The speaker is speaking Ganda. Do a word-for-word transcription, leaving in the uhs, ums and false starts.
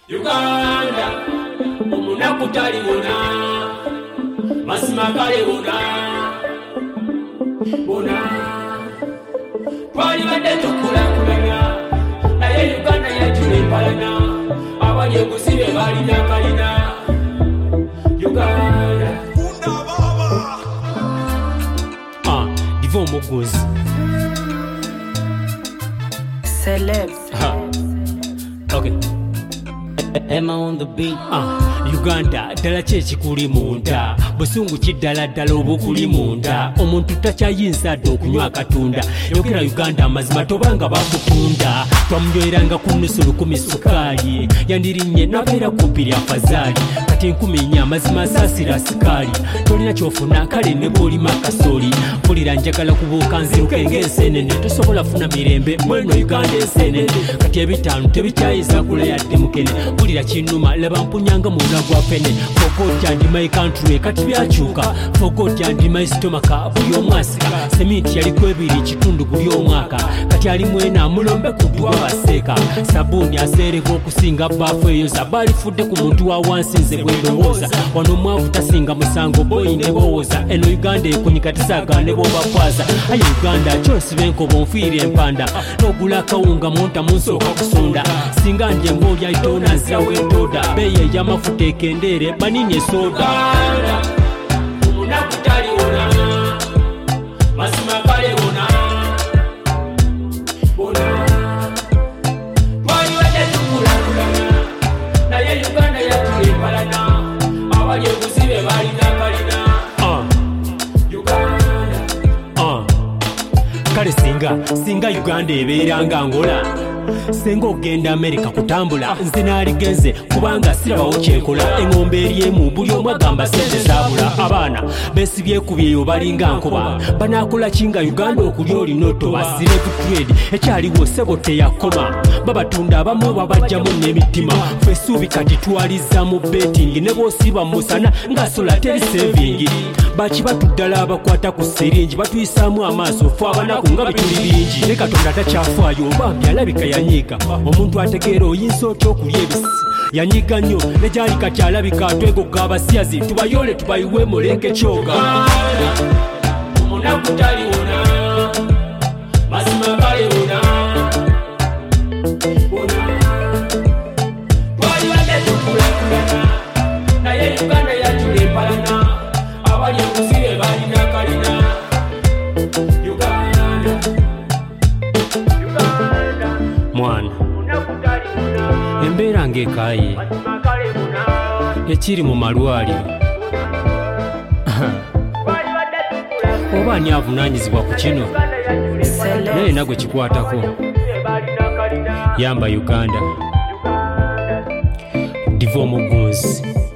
Uganda, omunaku taliwona, mazima galewona, bona twalibadde tukulakulana, naye Uganda yatula empalana, abali eguzibe balina kalina. Uganda ah, Divo Muguzi Celebs. Okay. Emma on the beat. Ah, Uganda ddala kyekikuli munda, busungu kiddala ddala obukuli munda, omuntu takyayinza dde okunywa akatunda. Yogera Uganda amazima tobanga bakukunda, twamunywelanga ku nnusu lukumi sukaali, yandirinnye nabeera kupiri afazaali, kati enkumi nnya amazima asaasira sikaali, tolina kyofuna kale ne bw'olima kasooli. Mpulira njagala kubuuka nziruka ng'enseenene, tosobola funa mirembe mweno Uganda enseenene, kati ebitaano tebikyayinza kula yadde mukene. Mpulira kinnuma laba mpunyanga mu bula gwa pene, forgot and my country kati byakyuka, forgot and my stomach buli omu asika, seminti yaliko ebiri kitundu buli omwaka, kati ali mwena amulombe kuddwa baseeka, sabuuni aseereka okusinga baafu eyo zabalifudde ku muntu wa wansi nze bwe ndowooza, wano omwavu tasinga musango boyi ne bowooza, eno Uganda ekunyika tisaagaane bw'obakwaza. Aye Uganda kyosiba enkobo nfiire empanda, n'ogula akawunga munta munsooka kusonda, singa nje mboolya itoona nzirawo entoda, beeyi ey'amafuta ekendeere banini esoda. omunaku taliwona, mazima galewona, bona twalibadde tukulakulana, naye Uganda yatula empalana, abali ebuzibe balina kalina. Ah. Uganda Ah. Kale singa singa Uganda ebeeranga Angola, senga ogenda Amerika kutambula, nze naaligenze kubanga sirabawo kyenkola, engombe eryemu buli omu agamba sente zaabula, abaana beesibyekubyeyo balinga nkoba, banaakola kinga Uganda okulya olina otoba, slave trade ekyaliwo ssebo teyakoma, babatunda abamu babajjamu n'emitima, ffe essuubi kati twaliza mu betting, ne bw'osiiba musana ng'asola teri saving, bakibatu ddala abakwata ku siringi batuyisaamu amaaso ffe abanaku nga bituli bingi, ne Katonda takyafaayo bambi alabika yanyiiga, omuntu ategeera oyinza otya okulya ebisi, yanyiiga nnyo ne gyali kati alabika twegogga abasiyazi tubayole tubayiwe muleke kyoga. omunaku taliwona, mazima galewona, bona twalibadde tukulakulana, naye Uganda yatula empalana, abali ebuzibe balina kalina. Uganda Uganda Mwana omunaku taliwona, embeera ng'ekaaye mazima galewona, ekiri mu malwaliro, twalibadde tukulakulana, oba ani avunaanyizibwa ku kino naye nagwe kikwatako. balina kalina. Yamba Uganda. Divo Muguzi.